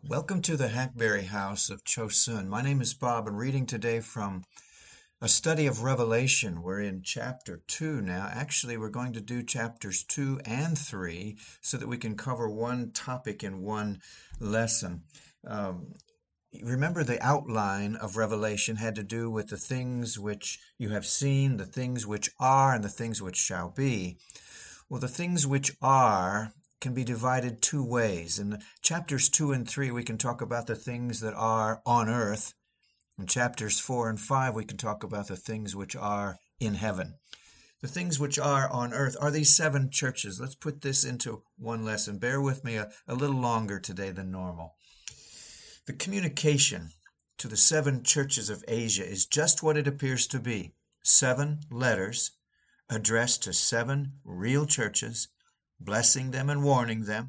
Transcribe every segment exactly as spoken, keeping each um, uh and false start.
Welcome to the Hackberry House of Chosun. My name is Bob, and reading today from a study of Revelation. We're in chapter two now. Actually, we're going to do chapters two and three so that we can cover one topic in one lesson. Um, remember, the outline of Revelation had to do with the things which you have seen, the things which are, and the things which shall be. Well, the things which are can be divided two ways. In chapters two and three, we can talk about the things that are on earth. In chapters four and five, we can talk about the things which are in heaven. The things which are on earth are these seven churches. Let's put this into one lesson. Bear with me a, a little longer today than normal. The communication to the seven churches of Asia is just what it appears to be. Seven letters addressed to seven real churches, blessing them and warning them.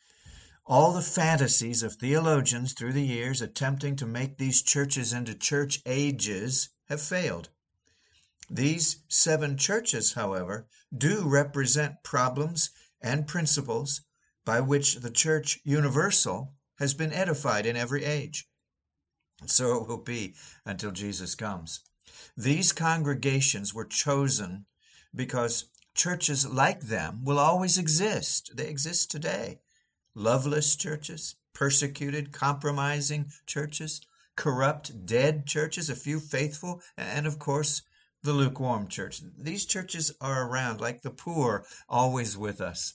All the fantasies of theologians through the years attempting to make these churches into church ages have failed. These seven churches, however, do represent problems and principles by which the church universal has been edified in every age. And so it will be until Jesus comes. These congregations were chosen because churches like them will always exist. They exist today. Loveless churches, persecuted, compromising churches, corrupt, dead churches, a few faithful, and of course, the lukewarm church. These churches are around like the poor, always with us.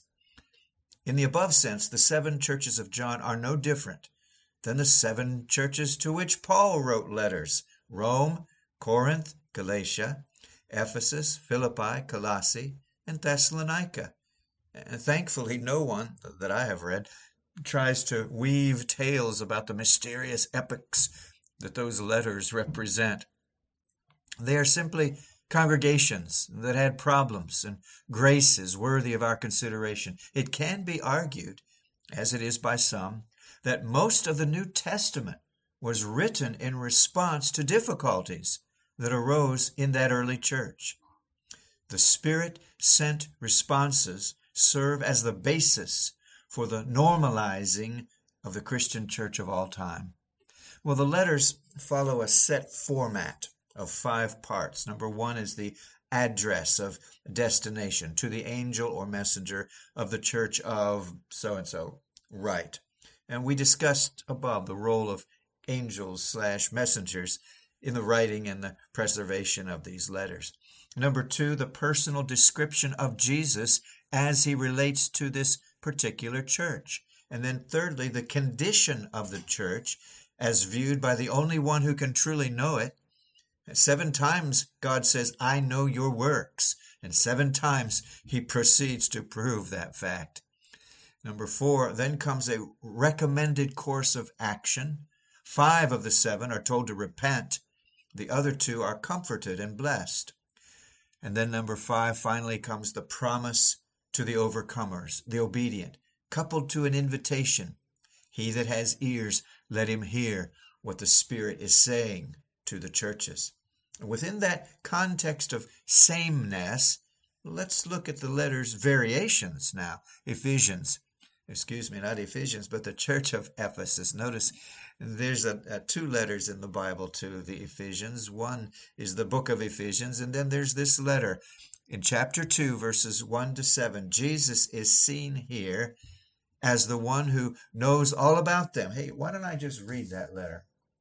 In the above sense, the seven churches of John are no different than the seven churches to which Paul wrote letters: Rome, Corinth, Galatia, Ephesus, Philippi, Colossae, and Thessalonica. And thankfully, no one that I have read tries to weave tales about the mysterious epochs that those letters represent. They are simply congregations that had problems and graces worthy of our consideration. It can be argued, as it is by some, that most of the New Testament was written in response to difficulties that arose in that early church. The Spirit-sent responses serve as the basis for the normalizing of the Christian church of all time. Well, the letters follow a set format of five parts. Number one is the address of destination to the angel or messenger of the church of so-and-so. Right. And we discussed above the role of angels slash messengers in the writing and the preservation of these letters. Number two, the personal description of Jesus as he relates to this particular church. And then thirdly, the condition of the church as viewed by the only one who can truly know it. Seven times God says, I know your works. And seven times he proceeds to prove that fact. Number four, then comes a recommended course of action. Five of the seven are told to repent. The other two are comforted and blessed. And then number five, finally comes the promise to the overcomers, the obedient, coupled to an invitation. He that has ears, let him hear what the Spirit is saying to the churches. Within that context of sameness, let's look at the letters' variations now. Ephesians, excuse me, not Ephesians, but the church of Ephesus. Notice there's a, a two letters in the Bible to the Ephesians. One is the book of Ephesians, and then there's this letter. In chapter two, verses one to seven, Jesus is seen here as the one who knows all about them. Hey, why don't I just read that letter?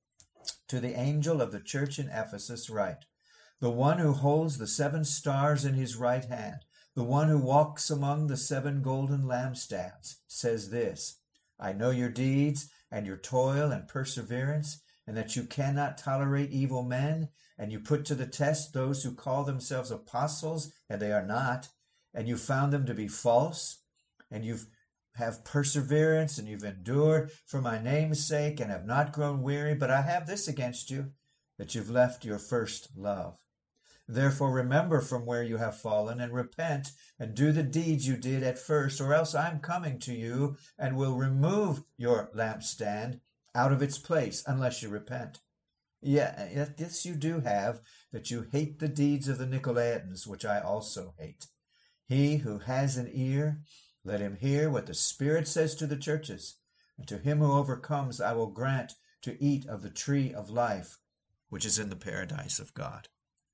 To the angel of the church in Ephesus write, the one who holds the seven stars in his right hand, the one who walks among the seven golden lampstands, says this, I know your deeds and your toil and perseverance, and that you cannot tolerate evil men, and you put to the test those who call themselves apostles, and they are not, and you found them to be false, and you have perseverance, and you've endured for my name's sake, and have not grown weary. But I have this against you, that you've left your first love. Therefore remember from where you have fallen, and repent, and do the deeds you did at first, or else I'm coming to you, and will remove your lampstand out of its place, unless you repent. Yeah, yet this you do have, that you hate the deeds of the Nicolaitans, which I also hate. He who has an ear, let him hear what the Spirit says to the churches. And to him who overcomes, I will grant to eat of the tree of life, which is in the paradise of God.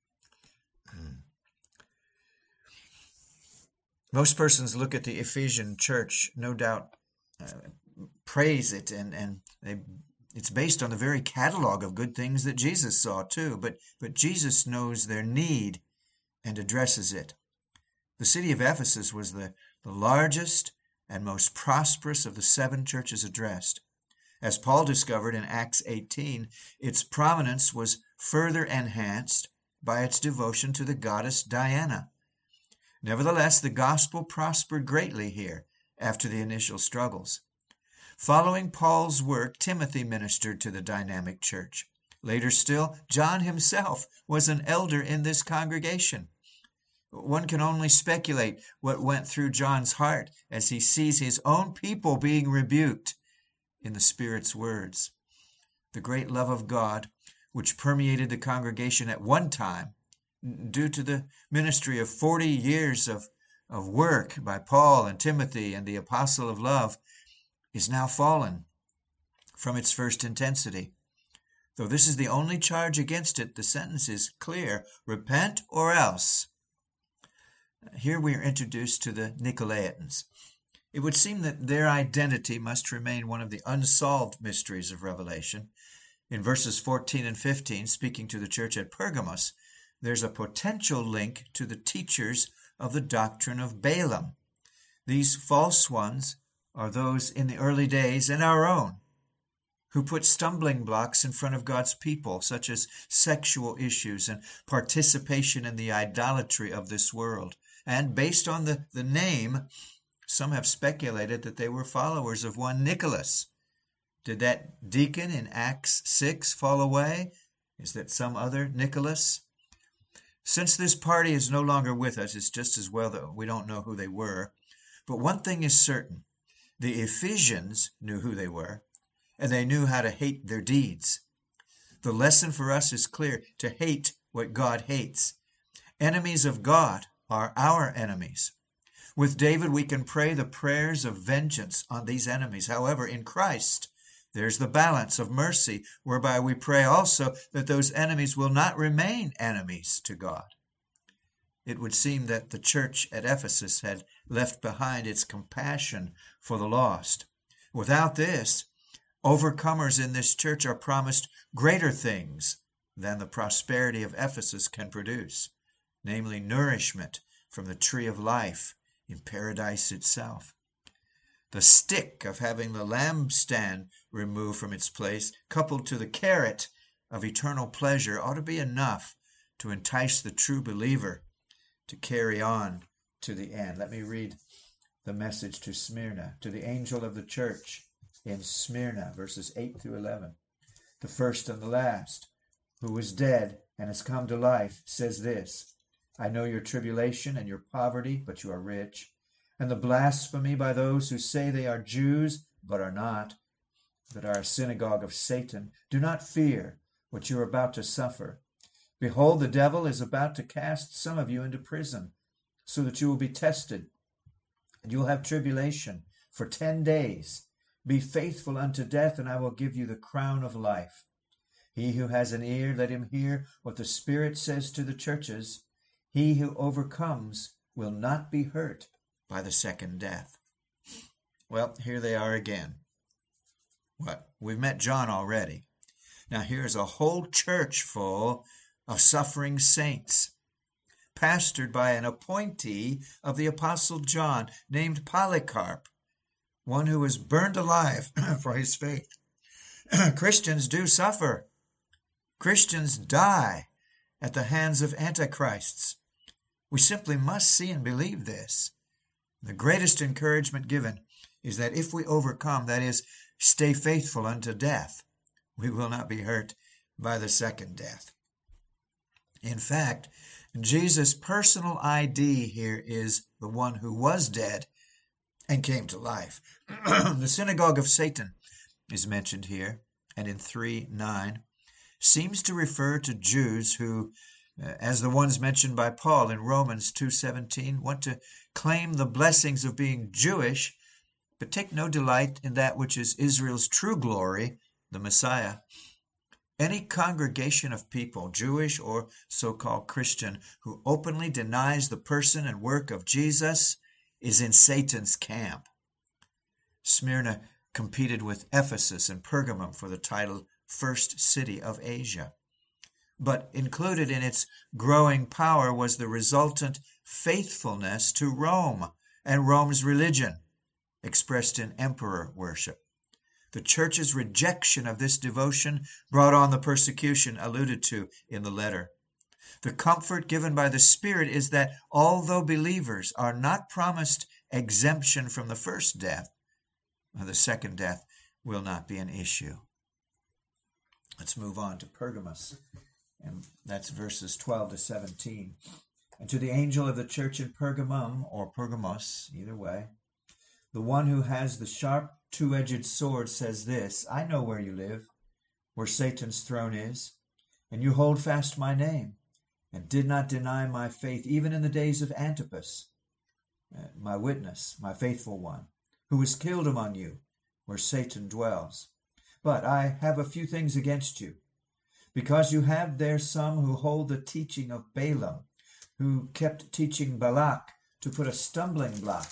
Most persons look at the Ephesian church, no doubt uh, praise it, and, and they, it's based on the very catalog of good things that Jesus saw too. But, but Jesus knows their need and addresses it. The city of Ephesus was the, the largest and most prosperous of the seven churches addressed. As Paul discovered in Acts eighteen, its prominence was further enhanced by its devotion to the goddess Diana. Nevertheless, the gospel prospered greatly here after the initial struggles. Following Paul's work, Timothy ministered to the dynamic church. Later still, John himself was an elder in this congregation. One can only speculate what went through John's heart as he sees his own people being rebuked in the Spirit's words. The great love of God, which permeated the congregation at one time, due to the ministry of forty years of, of work by Paul and Timothy and the apostle of love, is now fallen from its first intensity. Though this is the only charge against it, the sentence is clear: repent or else. Here we are introduced to the Nicolaitans. It would seem that their identity must remain one of the unsolved mysteries of Revelation. In verses fourteen and fifteen, speaking to the church at Pergamos, there's a potential link to the teachers of the doctrine of Balaam. These false ones are those in the early days and our own, who put stumbling blocks in front of God's people, such as sexual issues and participation in the idolatry of this world. And based on the, the name, some have speculated that they were followers of one Nicholas. Did that deacon in Acts six fall away? Is that some other Nicholas? Since this party is no longer with us, it's just as well that we don't know who they were. But one thing is certain: the Ephesians knew who they were, and they knew how to hate their deeds. The lesson for us is clear: to hate what God hates. Enemies of God are our enemies. With David, we can pray the prayers of vengeance on these enemies. However, in Christ, there's the balance of mercy, whereby we pray also that those enemies will not remain enemies to God. It would seem that the church at Ephesus had left behind its compassion for the lost. Without this, overcomers in this church are promised greater things than the prosperity of Ephesus can produce, namely nourishment from the tree of life in paradise itself. The stick of having the lampstand removed from its place, coupled to the carrot of eternal pleasure, ought to be enough to entice the true believer to carry on to the end. Let me read the message to Smyrna, to the angel of the church in Smyrna, verses eight through eleven. The first and the last, who was dead and has come to life, says this: I know your tribulation and your poverty, but you are rich, and the blasphemy by those who say they are Jews, but are not, that are a synagogue of Satan. Do not fear what you are about to suffer. Behold, the devil is about to cast some of you into prison, so that you will be tested, and you will have tribulation for ten days. Be faithful unto death, and I will give you the crown of life. He who has an ear, let him hear what the Spirit says to the churches. He who overcomes will not be hurt by the second death. Well, here they are again. What? We've met John already. Now here's a whole church full of suffering saints, pastored by an appointee of the Apostle John named Polycarp, one who was burned alive for his faith. Christians do suffer. Christians die at the hands of antichrists. We simply must see and believe this. The greatest encouragement given is that if we overcome, that is, stay faithful unto death, we will not be hurt by the second death. In fact, Jesus' personal I D here is the one who was dead and came to life. The synagogue of Satan is mentioned here, and in three nine seems to refer to Jews who, as the ones mentioned by Paul in Romans two seventeen, want to claim the blessings of being Jewish but take no delight in that which is Israel's true glory, the Messiah. Any congregation of people, Jewish or so-called Christian, who openly denies the person and work of Jesus is in Satan's camp. Smyrna competed with Ephesus and Pergamum for the title First City of Asia. But included in its growing power was the resultant faithfulness to Rome and Rome's religion, expressed in emperor worship. The church's rejection of this devotion brought on the persecution alluded to in the letter. The comfort given by the Spirit is that although believers are not promised exemption from the first death, the second death will not be an issue. Let's move on to Pergamos, and that's verses twelve to seventeen. And to the angel of the church in Pergamum, or Pergamos, either way, the one who has the sharp two-edged sword says this, I know where you live, where Satan's throne is, and you hold fast my name, and did not deny my faith, even in the days of Antipas, my witness, my faithful one, who was killed among you, where Satan dwells. But I have a few things against you, because you have there some who hold the teaching of Balaam, who kept teaching Balak to put a stumbling block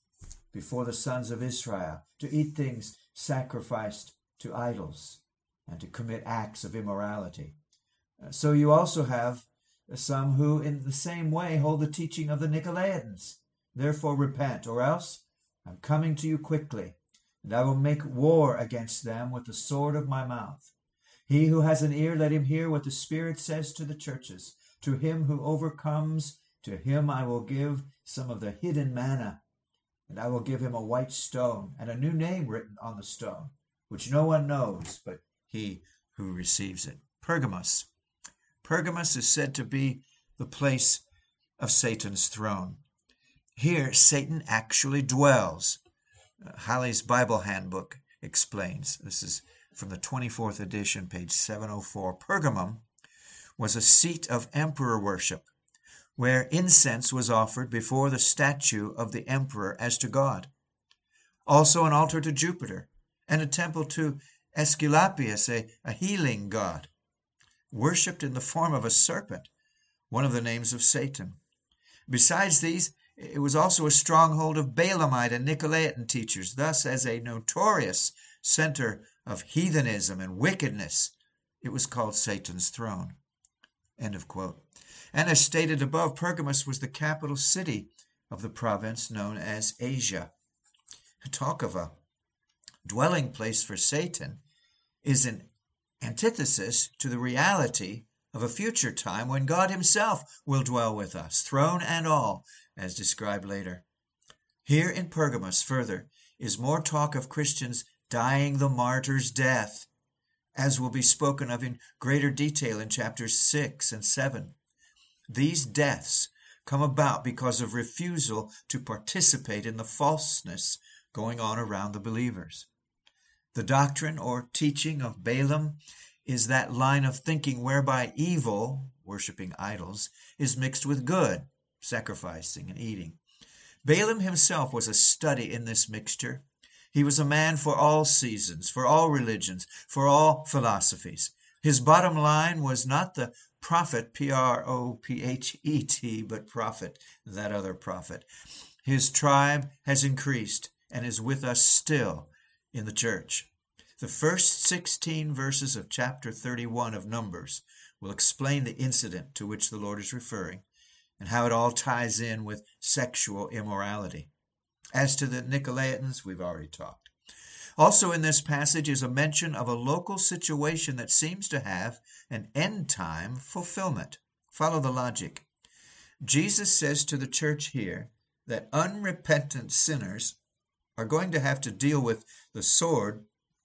before the sons of Israel, to eat things sacrificed to idols, and to commit acts of immorality. So you also have some who in the same way hold the teaching of the Nicolaitans. Therefore repent, or else I'm coming to you quickly, and I will make war against them with the sword of my mouth. He who has an ear, let him hear what the Spirit says to the churches. To him who overcomes, to him I will give some of the hidden manna, and I will give him a white stone and a new name written on the stone, which no one knows but he who receives it. Pergamos. Pergamos is said to be the place of Satan's throne. Here, Satan actually dwells. Uh, Halley's Bible Handbook explains. This is from the twenty-fourth edition, page seven oh four. Pergamum was a seat of emperor worship, where incense was offered before the statue of the emperor as to God. Also an altar to Jupiter, and a temple to Aesculapius, a, a healing god, worshipped in the form of a serpent, one of the names of Satan. Besides these, it was also a stronghold of Balaamite and Nicolaitan teachers, thus as a notorious center of heathenism and wickedness, it was called Satan's throne. End of quote. And as stated above, Pergamos was the capital city of the province known as Asia. Talk of a dwelling place for Satan is an antithesis to the reality of a future time when God himself will dwell with us, throne and all, as described later. Here in Pergamos, further, is more talk of Christians dying the martyr's death, as will be spoken of in greater detail in chapters six and seven. These deaths come about because of refusal to participate in the falseness going on around the believers. The doctrine or teaching of Balaam is that line of thinking whereby evil, worshiping idols, is mixed with good, sacrificing and eating. Balaam himself was a study in this mixture. He was a man for all seasons, for all religions, for all philosophies. His bottom line was not the prophet, P R O P H E T, but prophet, that other prophet. His tribe has increased and is with us still in the church. The first sixteen verses of chapter thirty-one of Numbers will explain the incident to which the Lord is referring and how it all ties in with sexual immorality. As to the Nicolaitans, we've already talked. Also in this passage is a mention of a local situation that seems to have an end-time fulfillment. Follow the logic. Jesus says to the church here that unrepentant sinners are going to have to deal with the sword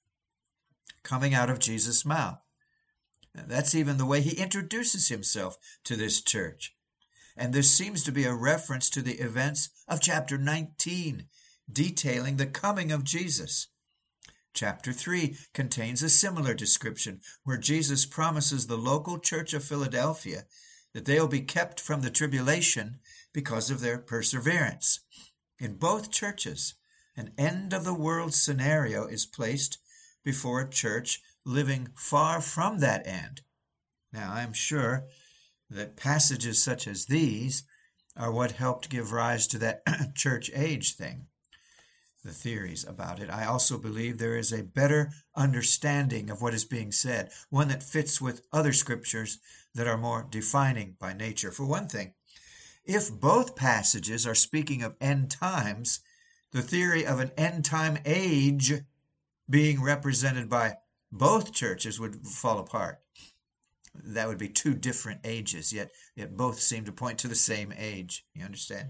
coming out of Jesus' mouth. That's even the way he introduces himself to this church. And this seems to be a reference to the events of chapter nineteen, detailing the coming of Jesus. Chapter three contains a similar description where Jesus promises the local church of Philadelphia that they will be kept from the tribulation because of their perseverance. In both churches, An end-of-the-world scenario is placed before a church living far from that end. Now, I'm sure that passages such as these are what helped give rise to that church age thing, the theories about it. I also believe there is a better understanding of what is being said, one that fits with other scriptures that are more defining by nature. For one thing, if both passages are speaking of end times, the theory of an end time age being represented by both churches would fall apart. That would be two different ages, yet, yet both seem to point to the same age. You understand?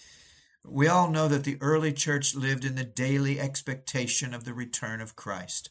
We all know that the early church lived in the daily expectation of the return of Christ,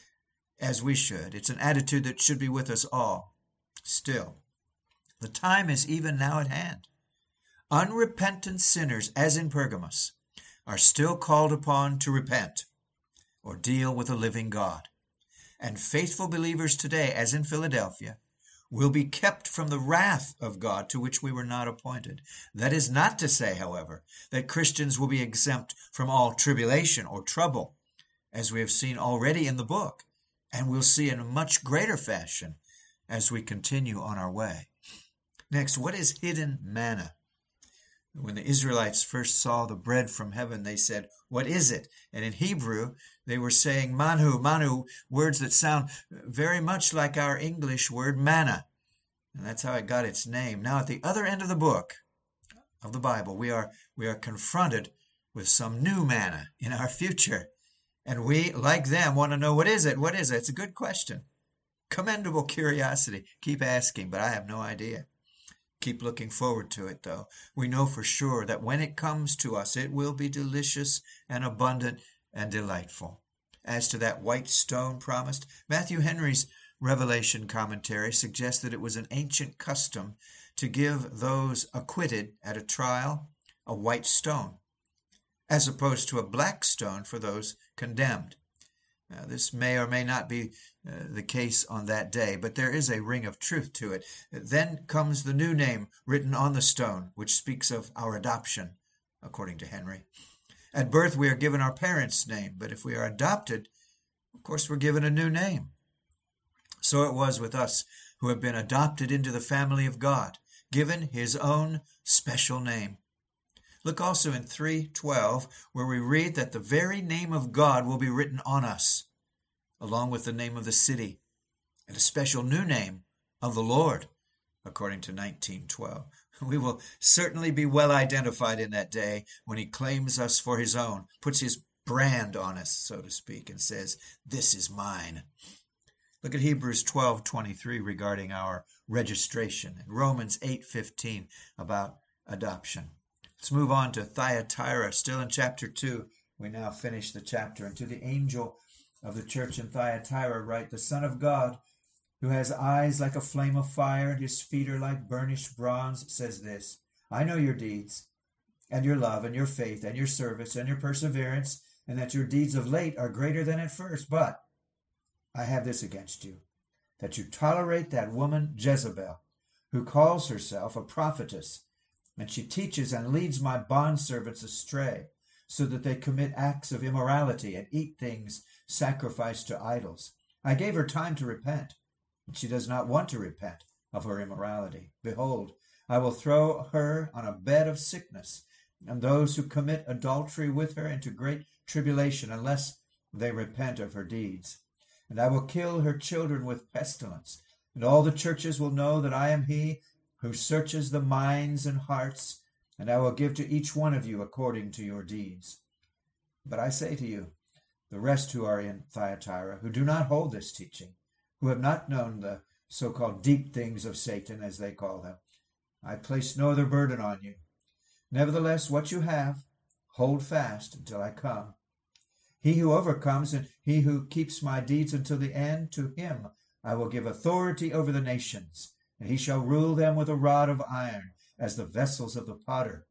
as we should. It's an attitude that should be with us all. Still, the time is even now at hand. Unrepentant sinners, as in Pergamos, are still called upon to repent or deal with a living God. And faithful believers today, as in Philadelphia, will be kept from the wrath of God to which we were not appointed. That is not to say, however, that Christians will be exempt from all tribulation or trouble, as we have seen already in the book, and we'll see in a much greater fashion as we continue on our way. Next, what is hidden manna? When the Israelites first saw the bread from heaven, they said, "What is it?" And in Hebrew, they were saying manu, manu, words that sound very much like our English word manna. And that's how it got its name. Now, at the other end of the book of the Bible, we are, we are confronted with some new manna in our future. And we, like them, want to know, what is it? What is it? It's a good question. Commendable curiosity. Keep asking, but I have no idea. Keep looking forward to it, though. We know for sure that when it comes to us, it will be delicious and abundant and delightful. As to that white stone promised, Matthew Henry's Revelation commentary suggests that it was an ancient custom to give those acquitted at a trial a white stone, as opposed to a black stone for those condemned. Now, this may or may not be uh, the case on that day, but there is a ring of truth to it. Then comes the new name written on the stone, which speaks of our adoption, according to Henry. At birth, we are given our parents' name, but if we are adopted, of course, we're given a new name. So it was with us who have been adopted into the family of God, given his own special name. Look also in three twelve, where we read that the very name of God will be written on us, along with the name of the city, and a special new name of the Lord, according to nineteen twelve. We will certainly be well identified in that day when he claims us for his own, puts his brand on us, so to speak, and says, "This is mine." Look at Hebrews twelve twenty-three regarding our registration, and Romans eight fifteen about adoption. Let's move on to Thyatira, still in chapter two. We now finish the chapter. And to the angel of the church in Thyatira write, "The Son of God, who has eyes like a flame of fire, and his feet are like burnished bronze, says this, I know your deeds, and your love, and your faith, and your service, and your perseverance, and that your deeds of late are greater than at first. But I have this against you, that you tolerate that woman Jezebel, who calls herself a prophetess, and she teaches and leads my bondservants astray, so that they commit acts of immorality and eat things sacrificed to idols. I gave her time to repent, and she does not want to repent of her immorality. Behold, I will throw her on a bed of sickness, and those who commit adultery with her into great tribulation, unless they repent of her deeds. And I will kill her children with pestilence, and all the churches will know that I am he who searches the minds and hearts, and I will give to each one of you according to your deeds. But I say to you, the rest who are in Thyatira, who do not hold this teaching, who have not known the so-called deep things of Satan, as they call them, I place no other burden on you. Nevertheless, what you have, hold fast until I come. He who overcomes and he who keeps my deeds until the end, to him I will give authority over the nations, and he shall rule them with a rod of iron, as the vessels of the potter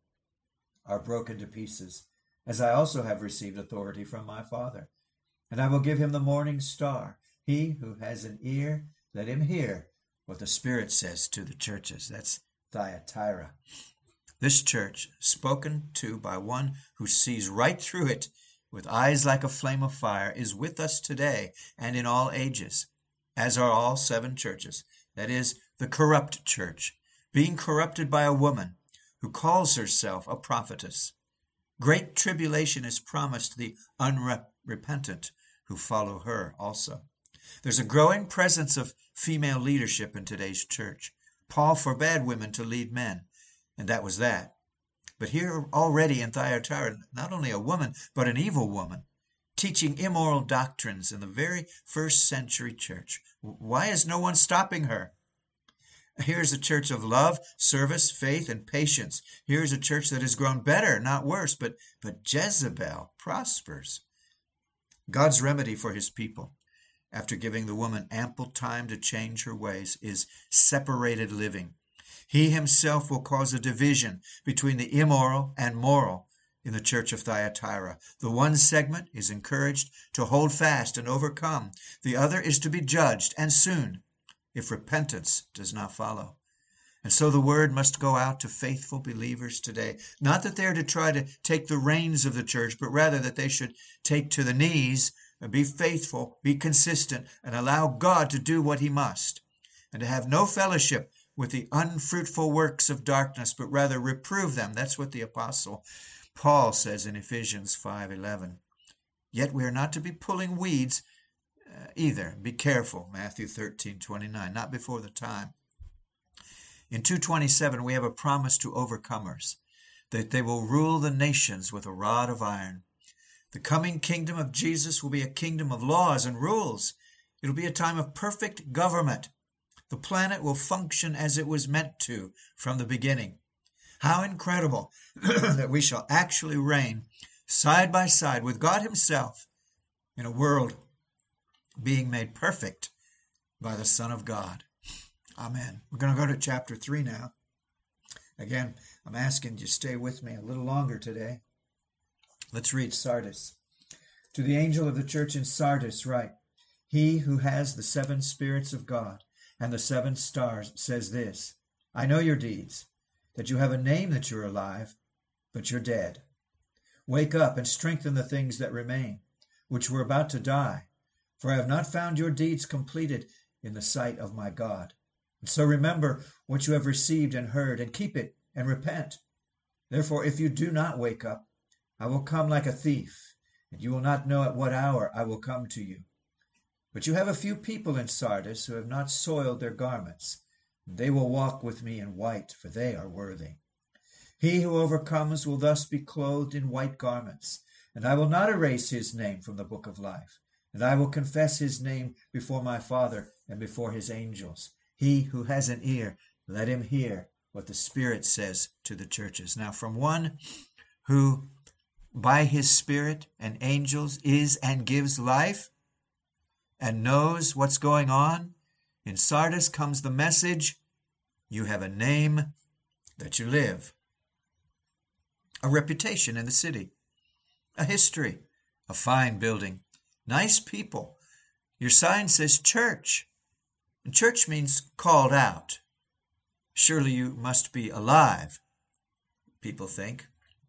are broken to pieces, as I also have received authority from my Father. And I will give him the morning star. He who has an ear, let him hear what the Spirit says to the churches." That's Thyatira. This church, spoken to by one who sees right through it, with eyes like a flame of fire, is with us today and in all ages, as are all seven churches, that is, the corrupt church, being corrupted by a woman who calls herself a prophetess. Great tribulation is promised the unrepentant who follow her also. There's a growing presence of female leadership in today's church. Paul forbade women to lead men, and that was that. But here already in Thyatira, not only a woman, but an evil woman, teaching immoral doctrines in the very first century church. Why is no one stopping her? Here's a church of love, service, faith, and patience. Here's a church that has grown better, not worse, but, but Jezebel prospers. God's remedy for his people, after giving the woman ample time to change her ways, is separated living. He himself will cause a division between the immoral and moral in the church of Thyatira. The one segment is encouraged to hold fast and overcome. The other is to be judged, and soon, if repentance does not follow. And so the word must go out to faithful believers today. Not that they are to try to take the reins of the church, but rather that they should take to the knees, be faithful, be consistent, and allow God to do what he must, and to have no fellowship with the unfruitful works of darkness, but rather reprove them. That's what the apostle Paul says in Ephesians five eleven. Yet we are not to be pulling weeds uh, either. Be careful, Matthew thirteen twenty-nine, not before the time. In two twenty-seven, we have a promise to overcomers, that they will rule the nations with a rod of iron. The coming kingdom of Jesus will be a kingdom of laws and rules. It'll be a time of perfect government. The planet will function as it was meant to from the beginning. How incredible that we shall actually reign side by side with God himself in a world being made perfect by the Son of God. Amen. We're going to go to chapter three now. Again, I'm asking you to stay with me a little longer today. Let's read Sardis. To the angel of the church in Sardis write, he who has the seven spirits of God and the seven stars says this, I know your deeds, that you have a name that you're alive, but you're dead. Wake up and strengthen the things that remain, which were about to die, for I have not found your deeds completed in the sight of my God. And so remember what you have received and heard, and keep it, and repent. Therefore, if you do not wake up, I will come like a thief, and you will not know at what hour I will come to you. But you have a few people in Sardis who have not soiled their garments. They will walk with me in white, for they are worthy. He who overcomes will thus be clothed in white garments, and I will not erase his name from the book of life, and I will confess his name before my Father and before his angels. He who has an ear, let him hear what the Spirit says to the churches. Now, from one who by his Spirit and angels is and gives life and knows what's going on, in Sardis comes the message, you have a name that you live, a reputation in the city, a history, a fine building, nice people. Your sign says church, and church means called out. Surely you must be alive, people think,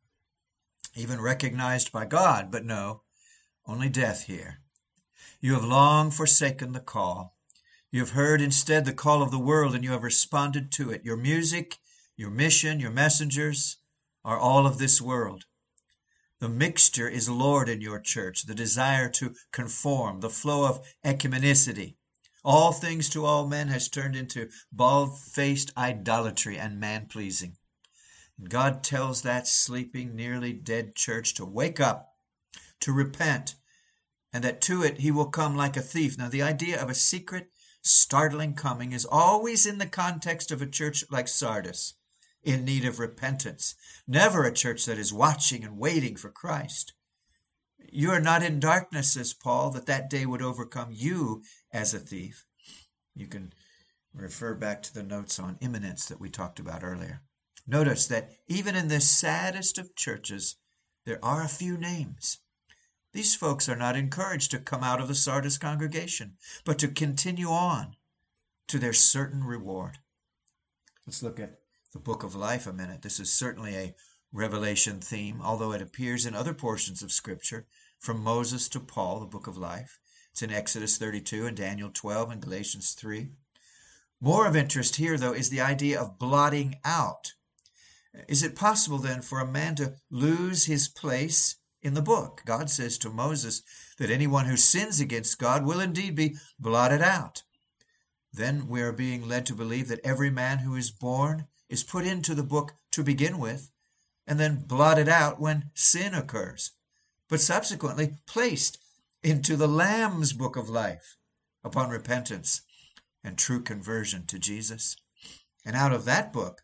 even recognized by God, but no, only death here. You have long forsaken the call. You have heard instead the call of the world, and you have responded to it. Your music, your mission, your messengers are all of this world. The mixture is Lord in your church, the desire to conform, the flow of ecumenicity. All things to all men has turned into bald-faced idolatry and man-pleasing. And God tells that sleeping, nearly dead church to wake up, to repent, and that to it he will come like a thief. Now, the idea of a secret, startling coming is always in the context of a church like Sardis, in need of repentance. Never a church that is watching and waiting for Christ. You are not in darkness, says Paul, that that day would overcome you as a thief. You can refer back to the notes on imminence that we talked about earlier. Notice that even in the saddest of churches, there are a few names. These folks are not encouraged to come out of the Sardis congregation, but to continue on to their certain reward. Let's look at the book of life a minute. This is certainly a Revelation theme, although it appears in other portions of Scripture. from Moses to Paul, the book of life. It's in Exodus thirty-two and Daniel twelve and Galatians three. More of interest here, though, is the idea of blotting out. Is it possible, then, for a man to lose his place in the book? God says to Moses that anyone who sins against God will indeed be blotted out. Then we are being led to believe that every man who is born is put into the book to begin with, and then blotted out when sin occurs, but subsequently placed into the Lamb's book of life upon repentance and true conversion to Jesus. And out of that book,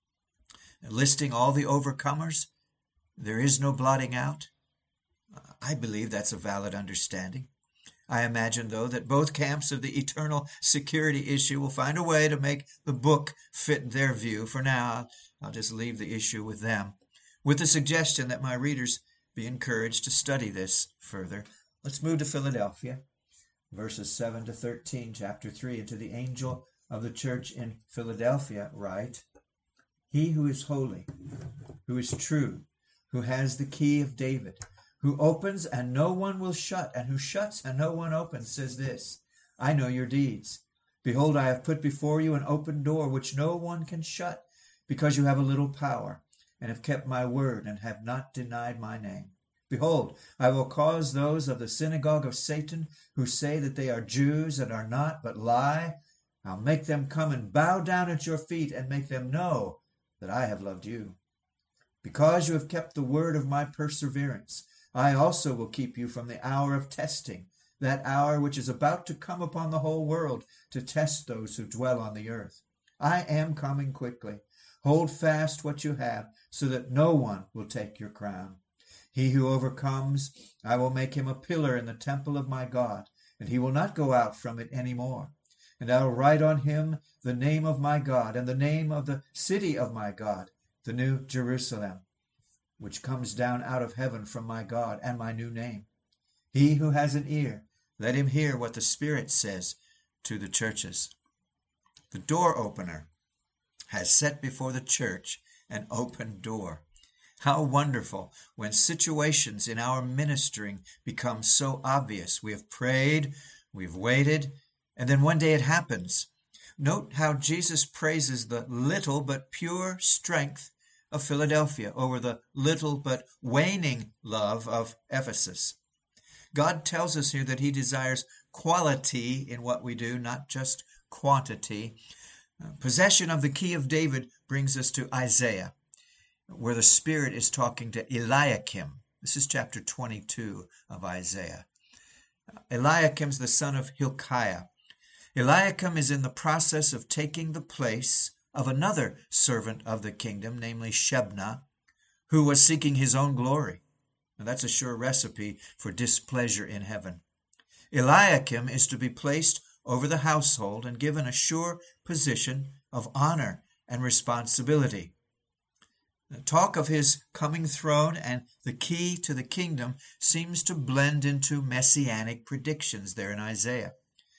listing all the overcomers, there is no blotting out. I believe that's a valid understanding. I imagine, though, that both camps of the eternal security issue will find a way to make the book fit their view. For now, I'll just leave the issue with them, with the suggestion that my readers be encouraged to study this further. Let's move to Philadelphia, verses seven to thirteen, chapter three. And to the angel of the church in Philadelphia write, He who is holy, who is true, who has the key of David, who opens and no one will shut, and who shuts and no one opens, says this, I know your deeds. Behold, I have put before you an open door which no one can shut, because you have a little power, and have kept my word, and have not denied my name. Behold, I will cause those of the synagogue of Satan, who say that they are Jews and are not, but lie, I'll make them come and bow down at your feet, and make them know that I have loved you. Because you have kept the word of my perseverance, I also will keep you from the hour of testing, that hour which is about to come upon the whole world to test those who dwell on the earth. I am coming quickly. Hold fast what you have, so that no one will take your crown. He who overcomes, I will make him a pillar in the temple of my God, and he will not go out from it any more. And I will write on him the name of my God, and the name of the city of my God, the new Jerusalem, which comes down out of heaven from my God, and my new name. He who has an ear, let him hear what the Spirit says to the churches. The door opener has set before the church an open door. How wonderful when situations in our ministering become so obvious. We have prayed, we've waited, and then one day it happens. Note how Jesus praises the little but pure strength of Philadelphia over the little but waning love of Ephesus. God tells us here that he desires quality in what we do, not just quantity. Uh, possession of the key of David brings us to Isaiah, where the Spirit is talking to Eliakim. This is chapter twenty-two of Isaiah. Eliakim's the son of Hilkiah. Eliakim is in the process of taking the place of another servant of the kingdom, namely Shebna, who was seeking his own glory. Now that's a sure recipe for displeasure in heaven. Eliakim is to be placed over the household and given a sure position of honor and responsibility. The talk of his coming throne and the key to the kingdom seems to blend into messianic predictions there in Isaiah.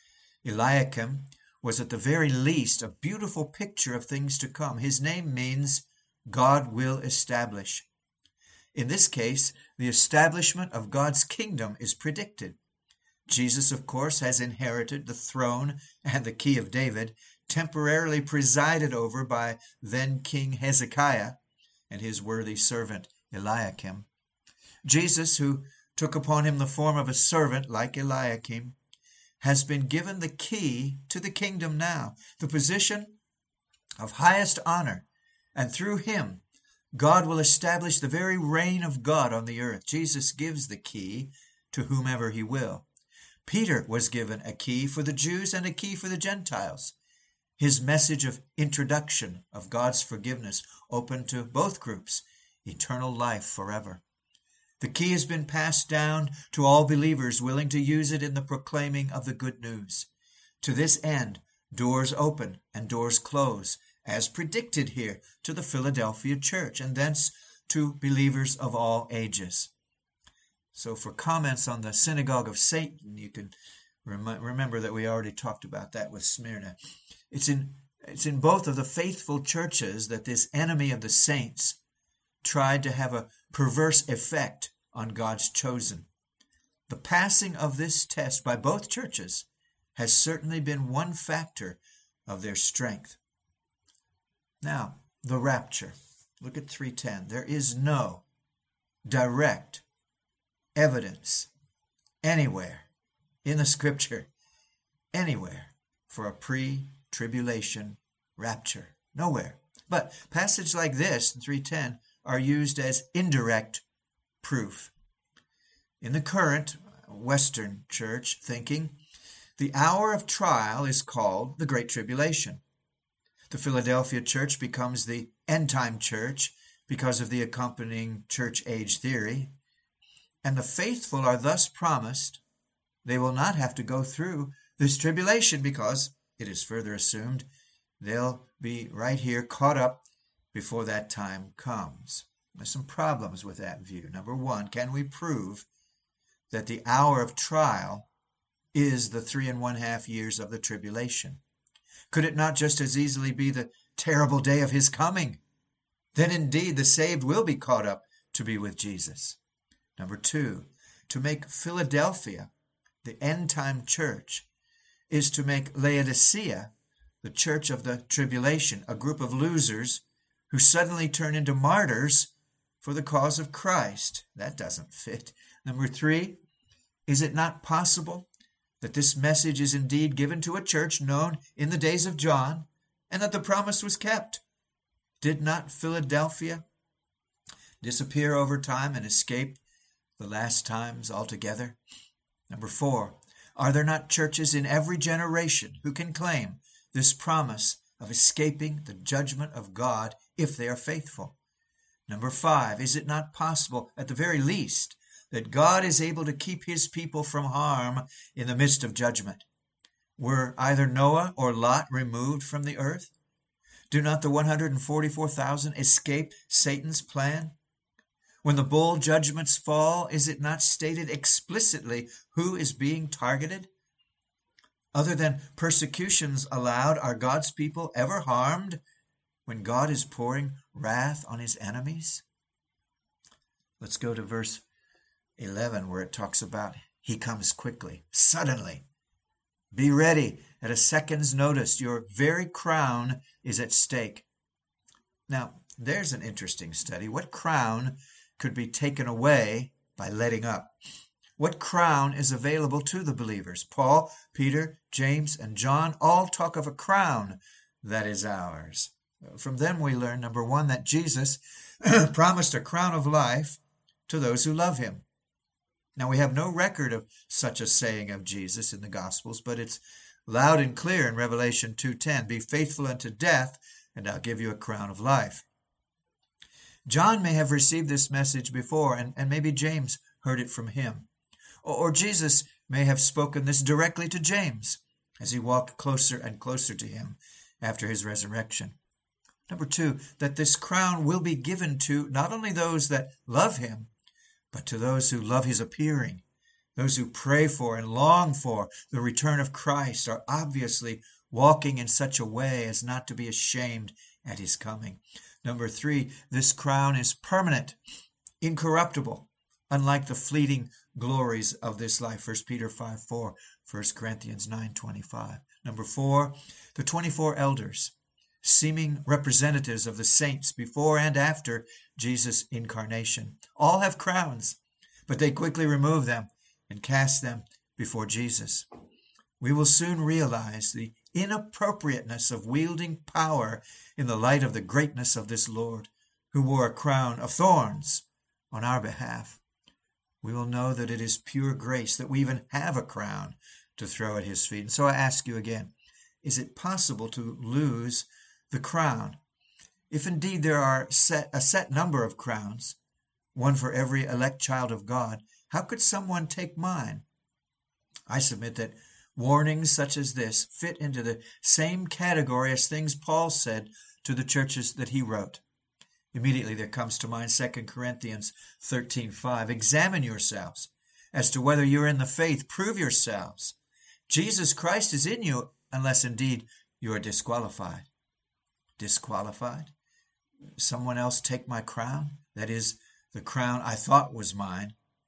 Eliakim was at the very least a beautiful picture of things to come. His name means God will establish. In this case, the establishment of God's kingdom is predicted. Jesus, of course, has inherited the throne and the key of David, temporarily presided over by then King Hezekiah and his worthy servant Eliakim. Jesus, who took upon him the form of a servant like Eliakim, has been given the key to the kingdom now, the position of highest honor, and through him, God will establish the very reign of God on the earth. Jesus gives the key to whomever he will. Peter was given a key for the Jews and a key for the Gentiles. His message of introduction of God's forgiveness opened to both groups, eternal life forever. The key has been passed down to all believers willing to use it in the proclaiming of the good news. To this end, doors open and doors close, as predicted here to the Philadelphia church, and thence to believers of all ages. So for comments on the synagogue of Satan, you can rem- remember that we already talked about that with Smyrna. It's in, it's in both of the faithful churches that this enemy of the saints tried to have a perverse effect on God's chosen. The passing of this test by both churches has certainly been one factor of their strength. Now, the rapture. Look at three ten. There is no direct evidence anywhere in the scripture, anywhere, for a pre-tribulation rapture. Nowhere. But passages like this, in three ten, are used as indirect proof. In the current Western church thinking, the hour of trial is called the Great Tribulation. The Philadelphia church becomes the end-time church because of the accompanying church age theory, and the faithful are thus promised they will not have to go through this tribulation because, it is further assumed, they'll be right here caught up before that time comes. There's some problems with that view. Number one, can we prove that the hour of trial is the three and one half years of the tribulation? Could it not just as easily be the terrible day of his coming? Then indeed the saved will be caught up to be with Jesus. Number two, to make Philadelphia the end-time church is to make Laodicea the church of the tribulation, a group of losers who suddenly turn into martyrs for the cause of Christ. That doesn't fit. Number three, is it not possible that this message is indeed given to a church known in the days of John, and that the promise was kept? Did not Philadelphia disappear over time and escape the last times altogether? Number four, are there not churches in every generation who can claim this promise of escaping the judgment of God if they are faithful? Number five, is it not possible, at the very least, that God is able to keep his people from harm in the midst of judgment? Were either Noah or Lot removed from the earth? Do not the one hundred forty-four thousand escape Satan's plan? When the bowl judgments fall, is it not stated explicitly who is being targeted? Other than persecutions allowed, are God's people ever harmed when God is pouring wrath on his enemies? Let's go to verse eleven, where it talks about he comes quickly, suddenly. Be ready at a second's notice. Your very crown is at stake. Now, there's an interesting study. What crown could be taken away by letting up? What crown is available to the believers? Paul, Peter, James, and John all talk of a crown that is ours. From them we learn, number one, that Jesus promised a crown of life to those who love him. Now, we have no record of such a saying of Jesus in the Gospels, but it's loud and clear in Revelation two ten, be faithful unto death, and I'll give you a crown of life. John may have received this message before, and, and maybe James heard it from him. Or, or Jesus may have spoken this directly to James as he walked closer and closer to him after his resurrection. Number two, that this crown will be given to not only those that love him, but to those who love his appearing. Those who pray for and long for the return of Christ are obviously walking in such a way as not to be ashamed at his coming. Number three, this crown is permanent, incorruptible, unlike the fleeting glories of this life. First Peter five four, First Corinthians nine twenty-five. Number four, the twenty-four elders, seeming representatives of the saints before and after Jesus' incarnation, all have crowns, but they quickly remove them and cast them before Jesus. We will soon realize the inappropriateness of wielding power in the light of the greatness of this Lord, who wore a crown of thorns on our behalf. We will know that it is pure grace that we even have a crown to throw at his feet. And so I ask you again, is it possible to lose the crown? If indeed there are set, a set number of crowns, one for every elect child of God, how could someone take mine? I submit that warnings such as this fit into the same category as things Paul said to the churches that he wrote. Immediately there comes to mind Second Corinthians thirteen five. Examine yourselves as to whether you're in the faith. Prove yourselves. Jesus Christ is in you, unless indeed you are disqualified. Disqualified? Someone else take my crown? That is, the crown I thought was mine.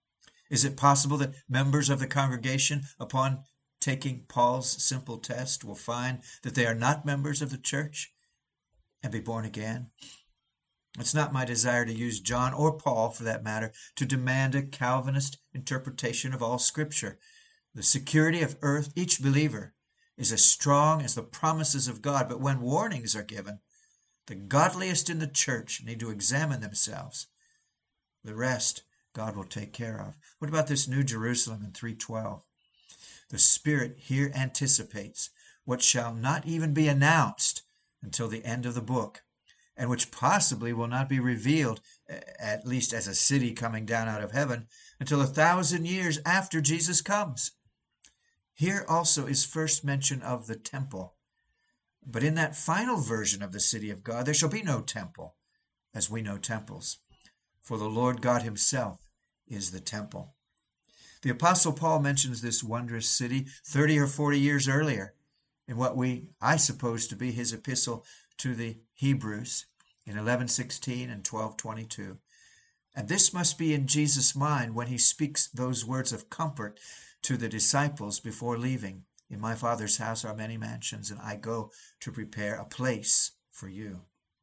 Is it possible that members of the congregation, upon taking Paul's simple test, will find that they are not members of the church and be born again? It's not my desire to use John, or Paul for that matter, to demand a Calvinist interpretation of all Scripture. The security of earth, each believer is as strong as the promises of God, but when warnings are given, the godliest in the church need to examine themselves. The rest God will take care of. What about this New Jerusalem in three twelve? The Spirit here anticipates what shall not even be announced until the end of the book, and which possibly will not be revealed, at least as a city coming down out of heaven, until a thousand years after Jesus comes. Here also is first mention of the temple. But in that final version of the city of God, there shall be no temple, as we know temples. For the Lord God himself is the temple. The Apostle Paul mentions this wondrous city thirty or forty years earlier in what we, I suppose, to be his epistle to the Hebrews in eleven sixteen and twelve twenty-two. And this must be in Jesus' mind when he speaks those words of comfort to the disciples before leaving. In my Father's house are many mansions, and I go to prepare a place for you.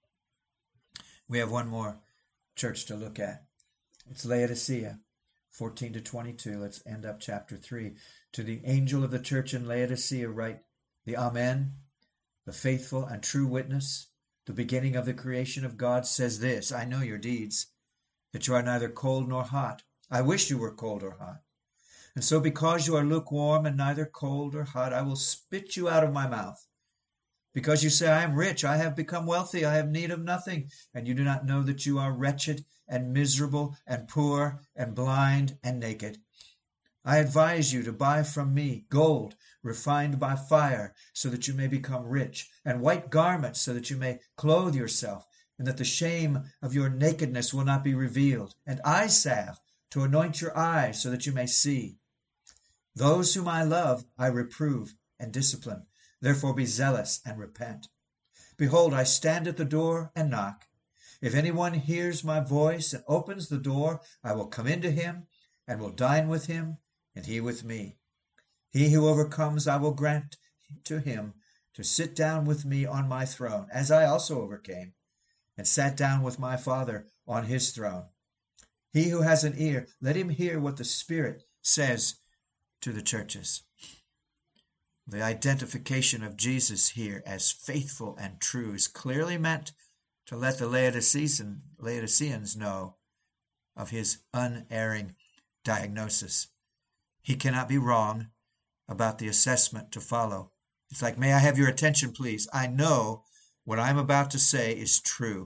We have one more church to look at. It's Laodicea, fourteen to twenty-two. Let's end up chapter three. To the angel of the church in Laodicea write, the Amen, the faithful and true witness, the beginning of the creation of God, says this: I know your deeds, that you are neither cold nor hot. I wish you were cold or hot. And so because you are lukewarm and neither cold or hot, I will spit you out of my mouth. Because you say, I am rich, I have become wealthy, I have need of nothing, and you do not know that you are wretched and miserable and poor and blind and naked. I advise you to buy from me gold refined by fire, so that you may become rich, and white garments, so that you may clothe yourself, and that the shame of your nakedness will not be revealed, and eye salve to anoint your eyes, so that you may see. Those whom I love I reprove and discipline. Therefore be zealous and repent. Behold, I stand at the door and knock. If anyone hears my voice and opens the door, I will come into him and will dine with him, and he with me. He who overcomes I will grant to him to sit down with me on my throne, as I also overcame, and sat down with my Father on his throne. He who has an ear, let him hear what the Spirit says to the churches. The identification of Jesus here as faithful and true is clearly meant to let the Laodicean, Laodiceans know of his unerring diagnosis. He cannot be wrong about the assessment to follow. It's like, may I have your attention, please? I know what I'm about to say is true.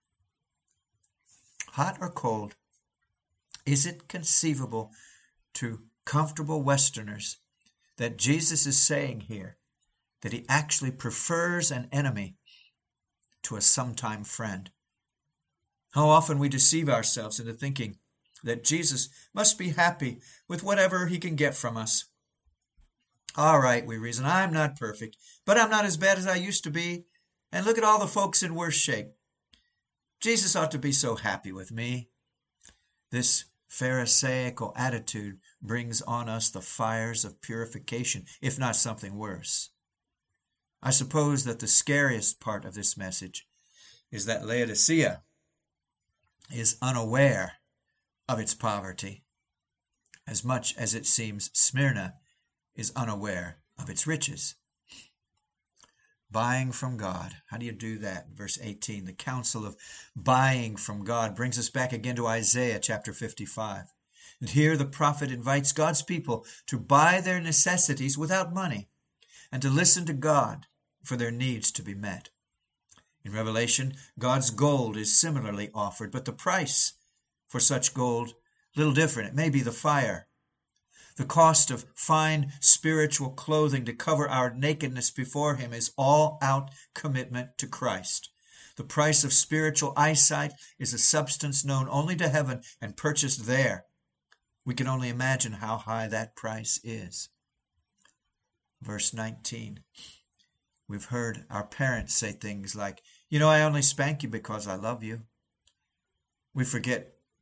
Hot or cold? Is it conceivable to comfortable Westerners that Jesus is saying here that he actually prefers an enemy to a sometime friend? How often we deceive ourselves into thinking that Jesus must be happy with whatever he can get from us. All right, we reason, I'm not perfect, but I'm not as bad as I used to be, and look at all the folks in worse shape. Jesus ought to be so happy with me. This Pharisaical attitude brings on us the fires of purification, if not something worse. I suppose that the scariest part of this message is that Laodicea is unaware of its poverty, as much as it seems Smyrna is unaware of its riches. Buying from God. How do you do that? Verse eighteen, the counsel of buying from God brings us back again to Isaiah chapter fifty-five. And here the prophet invites God's people to buy their necessities without money and to listen to God for their needs to be met. In Revelation, God's gold is similarly offered, but the price for such gold, little different. It may be the fire. The cost of fine spiritual clothing to cover our nakedness before him is all-out commitment to Christ. The price of spiritual eyesight is a substance known only to heaven and purchased there. We can only imagine how high that price is. Verse nineteen. We've heard our parents say things like, you know, I only spank you because I love you. We forget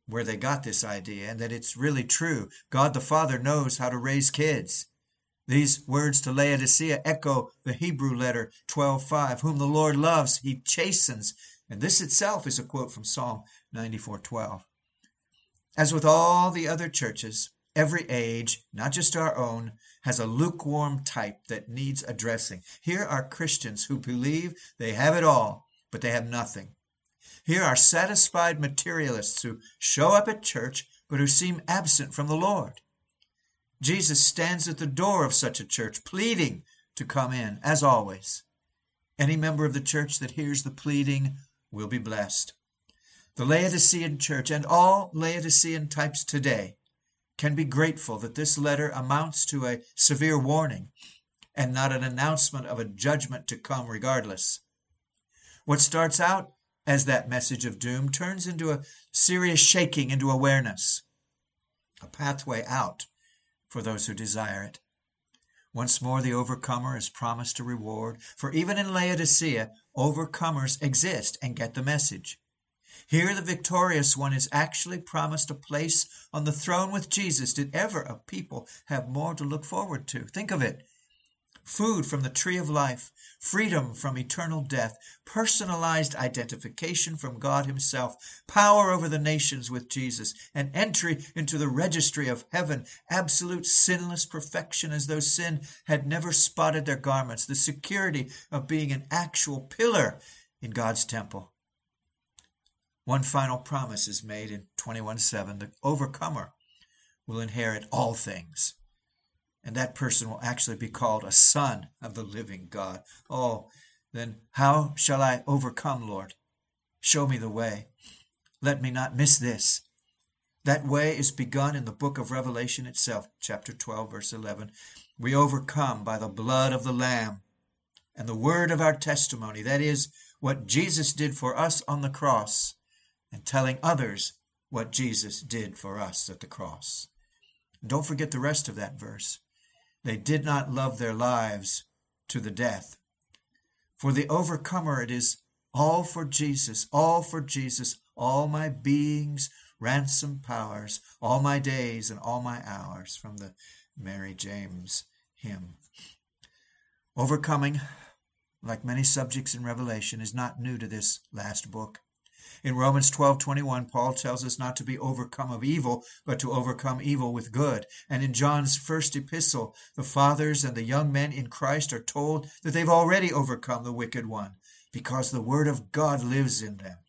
where they got this idea and that it's really true. God the Father knows how to raise kids. These words to Laodicea echo the Hebrew letter twelve five, whom the Lord loves, he chastens. And this itself is a quote from Psalm ninety-four twelve. As with all the other churches, every age, not just our own, has a lukewarm type that needs addressing. Here are Christians who believe they have it all, but they have nothing. Here are satisfied materialists who show up at church, but who seem absent from the Lord. Jesus stands at the door of such a church, pleading to come in, as always. Any member of the church that hears the pleading will be blessed. The Laodicean church and all Laodicean types today can be grateful that this letter amounts to a severe warning and not an announcement of a judgment to come regardless. What starts out as that message of doom turns into a serious shaking into awareness, a pathway out for those who desire it. Once more, the overcomer is promised a reward, for even in Laodicea, overcomers exist and get the message. Here, the victorious one is actually promised a place on the throne with Jesus. Did ever a people have more to look forward to? Think of it. Food from the tree of life, freedom from eternal death, personalized identification from God himself, power over the nations with Jesus, and entry into the registry of heaven, absolute sinless perfection as though sin had never spotted their garments, the security of being an actual pillar in God's temple. One final promise is made in twenty-one seven. The overcomer will inherit all things. And that person will actually be called a son of the living God. Oh, then how shall I overcome, Lord? Show me the way. Let me not miss this. That way is begun in the book of Revelation itself, chapter twelve, verse eleven. We overcome by the blood of the Lamb and the word of our testimony. That is what Jesus did for us on the cross, and telling others what Jesus did for us at the cross. Don't forget the rest of that verse. They did not love their lives to the death. For the overcomer it is all for Jesus, all for Jesus, all my being's ransom powers, all my days and all my hours, from the Mary James hymn. Overcoming, like many subjects in Revelation, is not new to this last book. In Romans twelve twenty-one, Paul tells us not to be overcome of evil, but to overcome evil with good. And in John's first epistle, the fathers and the young men in Christ are told that they've already overcome the wicked one, because the word of God lives in them.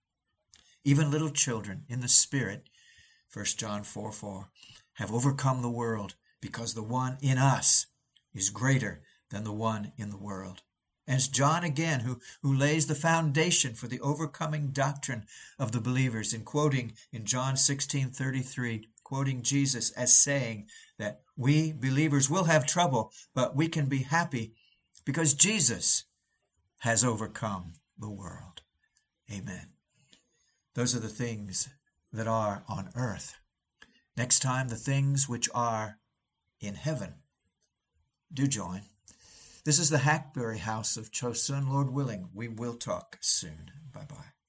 Even little children in the Spirit, First John four four, have overcome the world, because the one in us is greater than the one in the world. And it's John again who, who lays the foundation for the overcoming doctrine of the believers in quoting in John sixteen thirty-three, quoting Jesus as saying that we believers will have trouble, but we can be happy because Jesus has overcome the world. Amen. Those are the things that are on earth. Next time, the things which are in heaven. Do join. This is the Hackberry House of Chosun. Lord willing, we will talk soon. Bye-bye.